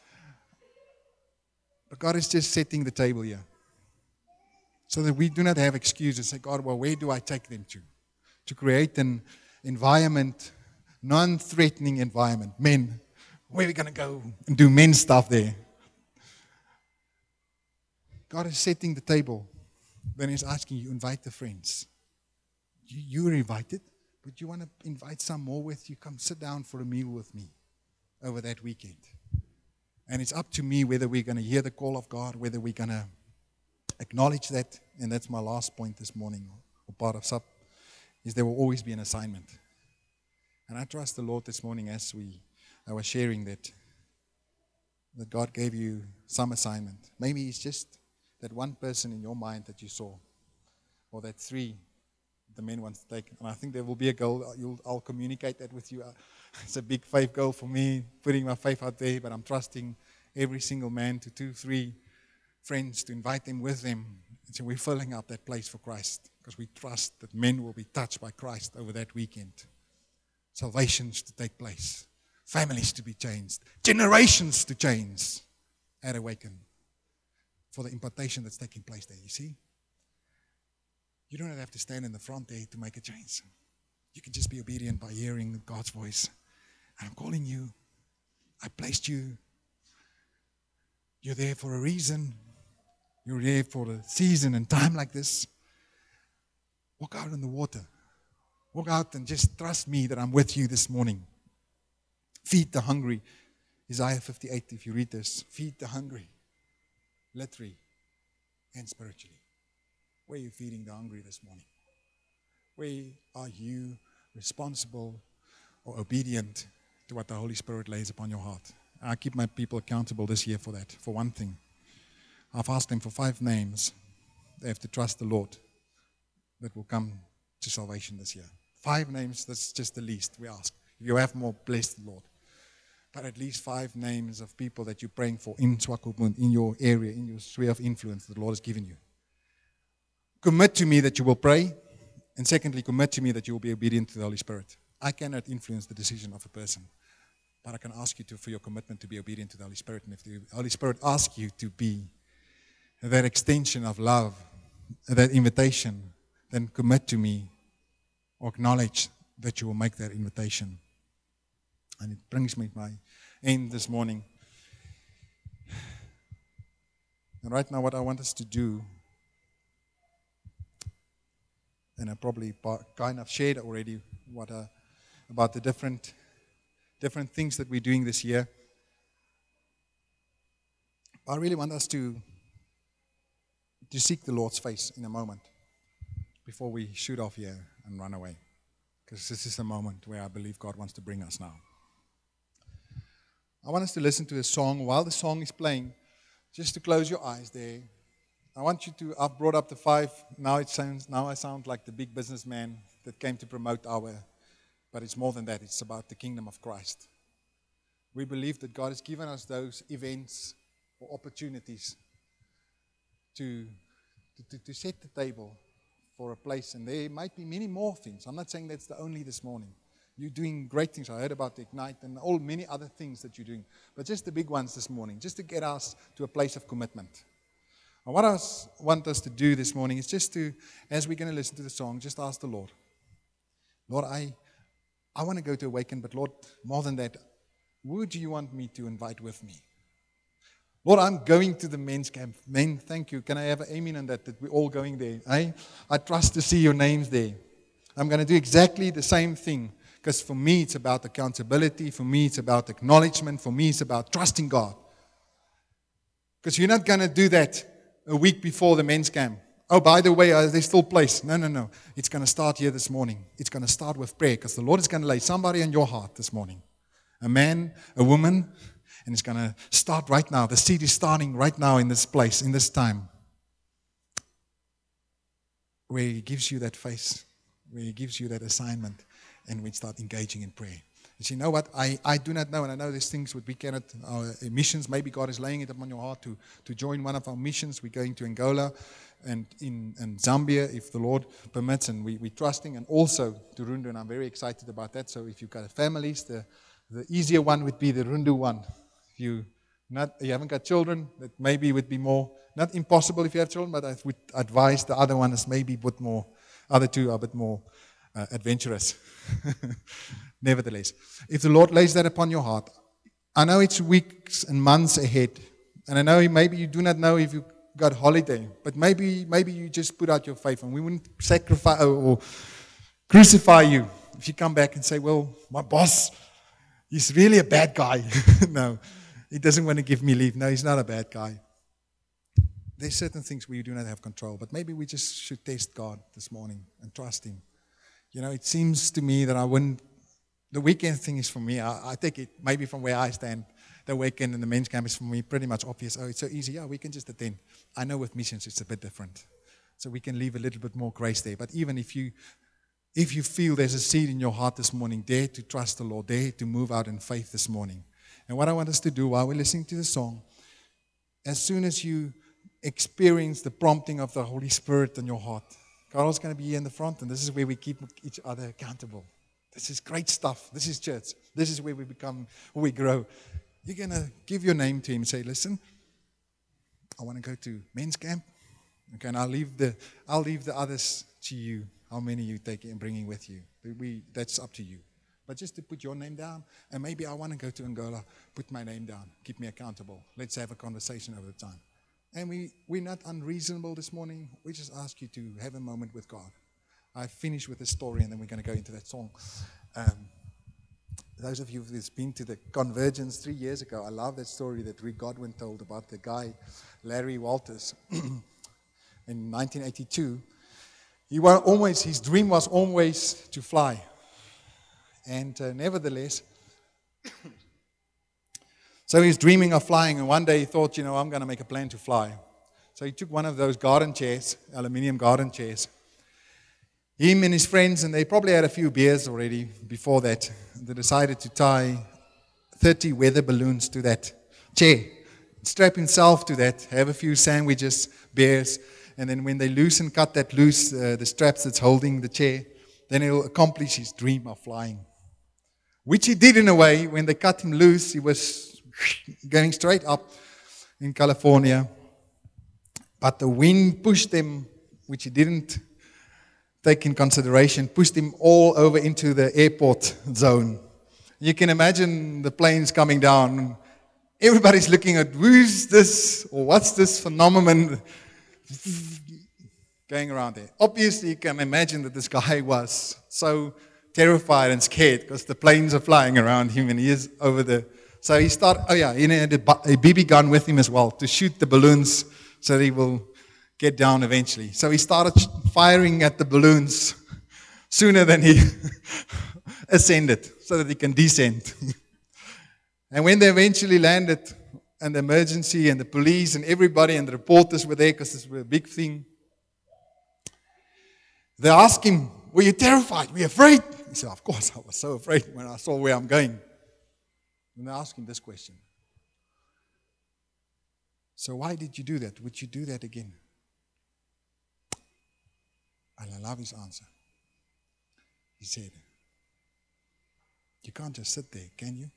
But God is just setting the table here, so that we do not have excuses. Say, God, well, where do I take them to? To create an environment, non-threatening environment. Men, where are we going to go and do men's stuff there? God is setting the table. Then He's asking you, invite the friends. You're invited, would you want to invite some more with you? Come sit down for a meal with me over that weekend. And it's up to me whether we're going to hear the call of God, whether we're going to acknowledge that. And that's my last point this morning, or part of SUP, is there will always be an assignment. And I trust the Lord this morning as I was sharing that God gave you some assignment. Maybe it's just that one person in your mind that you saw, or that 3 the men want to take. And I think there will be a goal. I'll communicate that with you. It's a big faith goal for me, putting my faith out there, but I'm trusting every single man to 2, 3 friends to invite them with them. And so we're filling up that place for Christ because we trust that men will be touched by Christ over that weekend. Salvations to take place, families to be changed, generations to change at Awaken for the impartation that's taking place there. You see? You don't have to stand in the front there to make a change. You can just be obedient by hearing God's voice. And I'm calling you. I placed you. You're there for a reason. You're there for a season and time like this. Walk out in the water. Walk out and just trust me that I'm with you this morning. Feed the hungry. Isaiah 58, if you read this. Feed the hungry. Literally and spiritually. Where are you feeding the hungry this morning? Where are you responsible or obedient to what the Holy Spirit lays upon your heart? I keep my people accountable this year for that. For one thing, I've asked them for 5 names. They have to trust the Lord that will come to salvation this year. 5 names, that's just the least we ask. If you have more, bless the Lord. But at least 5 names of people that you're praying for in Swakopmund, in your area, in your sphere of influence that the Lord has given you. Commit to me that you will pray. And secondly, commit to me that you will be obedient to the Holy Spirit. I cannot influence the decision of a person. But I can ask you for your commitment to be obedient to the Holy Spirit. And if the Holy Spirit asks you to be that extension of love, that invitation, then commit to me or acknowledge that you will make that invitation. And it brings me to my end this morning. And right now what I want us to do, and I probably kind of shared already about the different things that we're doing this year. I really want us to seek the Lord's face in a moment before we shoot off here and run away. Because this is the moment where I believe God wants to bring us now. I want us to listen to a song. While the song is playing, just to close your eyes there. I want you to, I've brought up the 5. Now I sound like the big businessman that came to promote but it's more than that. It's about the kingdom of Christ. We believe that God has given us those events or opportunities to set the table for a place. And there might be many more things. I'm not saying that's the only this morning. You're doing great things. I heard about the Ignite and many other things that you're doing. But just the big ones this morning, just to get us to a place of commitment. And what I want us to do this morning is just to, as we're going to listen to the song, just ask the Lord. Lord, I want to go to Awaken, but Lord, more than that, who do you want me to invite with me? Lord, I'm going to the men's camp. Men, thank you. Can I have an amen on that we're all going there? I trust to see your names there. I'm going to do exactly the same thing. Because for me, it's about accountability. For me, it's about acknowledgement. For me, it's about trusting God. Because you're not going to do that a week before the men's camp. Oh, by the way, there's still place. No. It's going to start here this morning. It's going to start with prayer. Because the Lord is going to lay somebody on your heart this morning. A man, a woman. And it's going to start right now. The seed is starting right now in this place, in this time. Where He gives you that face. Where He gives you that assignment. And we start engaging in prayer. You know what? I do not know, and I know there's things that we cannot, our missions, maybe God is laying it upon your heart to join one of our missions. We're going to Angola and in Zambia, if the Lord permits, and we're trusting, and also to Rundu, and I'm very excited about that. So if you've got families, the easier one would be the Rundu one. If you haven't got children, that maybe would be more, not impossible if you have children, but I would advise the other one is maybe a bit more, other two are a bit more adventurous. Nevertheless, if the Lord lays that upon your heart, I know it's weeks and months ahead, and I know maybe you do not know if you got holiday, but maybe you just put out your faith, and we wouldn't sacrifice or crucify you if you come back and say, well, my boss, he's really a bad guy. No, he doesn't want to give me leave. No, he's not a bad guy. There's certain things we do not have control, but maybe we just should test God this morning and trust Him. It seems to me that the weekend thing is for me, I take it maybe from where I stand, the weekend and the men's camp is for me pretty much obvious. Oh, it's so easy. Yeah, we can just attend. I know with missions it's a bit different. So we can leave a little bit more grace there. But even if you feel there's a seed in your heart this morning, dare to trust the Lord, dare to move out in faith this morning. And what I want us to do while we're listening to the song, as soon as you experience the prompting of the Holy Spirit in your heart, Carl's going to be here in the front, and this is where we keep each other accountable. This is great stuff. This is church. This is where we grow. You're going to give your name to Him and say, listen, I want to go to men's camp. Okay, and I'll leave the others to you. How many you take and bringing with you? That's up to you. But just to put your name down, and maybe I want to go to Angola, put my name down, keep me accountable. Let's have a conversation over time. And we're not unreasonable this morning. We just ask you to have a moment with God. I finish with a story, and then we're going to go into that song. Those of you who've been to the Convergence 3 years ago, I love that story that Rick Godwin told about the guy, Larry Walters, in 1982. His dream was always to fly. And nevertheless, so he's dreaming of flying, and one day he thought, I'm going to make a plan to fly. So he took one of those garden chairs, aluminium garden chairs. Him and his friends, and they probably had a few beers already before that, they decided to tie 30 weather balloons to that chair, strap himself to that, have a few sandwiches, beers, and then when they cut that loose, the straps that's holding the chair, then he'll accomplish his dream of flying. Which he did in a way. When they cut him loose, he was going straight up in California. But the wind pushed him, which he didn't take in consideration, pushed him all over into the airport zone. You can imagine the planes coming down. Everybody's looking at, who's this, or what's this phenomenon going around there. Obviously, you can imagine that this guy was so terrified and scared because the planes are flying around him and he is over the... So he had a BB gun with him as well to shoot the balloons so that he will get down eventually. So he started firing at the balloons sooner than he ascended so that he can descend. And when they eventually landed, and the emergency and the police and everybody and the reporters were there because this was a big thing, they asked him, were you terrified? Were you afraid? He said, of course, I was so afraid when I saw where I'm going. And they asked him this question. So why did you do that? Would you do that again? And I love his answer. He said, you can't just sit there, can you?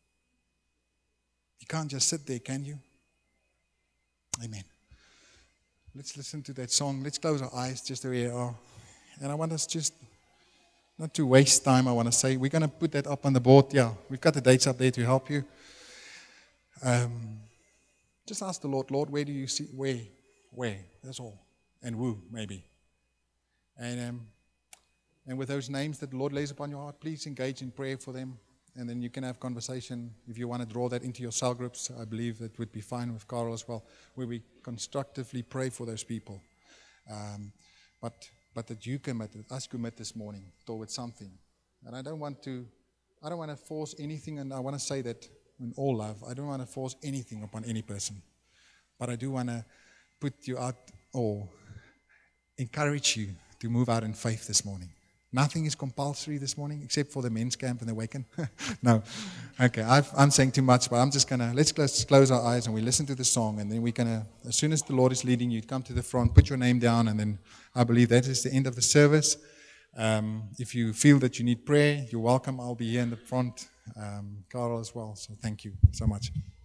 You can't just sit there, can you? Amen. Let's listen to that song. Let's close our eyes just where we are. And I want us just not to waste time, I want to say. We're going to put that up on the board. Yeah, we've got the dates up there to help you. Just ask the Lord, where do you see, where? That's all. And who, maybe. And with those names that the Lord lays upon your heart, please engage in prayer for them. And then you can have conversation. If you want to draw that into your cell groups, I believe that would be fine with Carl as well, where we constructively pray for those people. But that you commit, that us commit this morning towards something. And I don't want to force anything, and I want to say that in all love, I don't want to force anything upon any person. But I do want to put you out or encourage you to move out in faith this morning. Nothing is compulsory this morning except for the men's camp and the Waken. No. Okay, I'm saying too much, but I'm just going to, let's close our eyes and we listen to the song, and then we're going to, as soon as the Lord is leading you, come to the front, put your name down, and then I believe that is the end of the service. If you feel that you need prayer, you're welcome. I'll be here in the front, Carl as well, so thank you so much.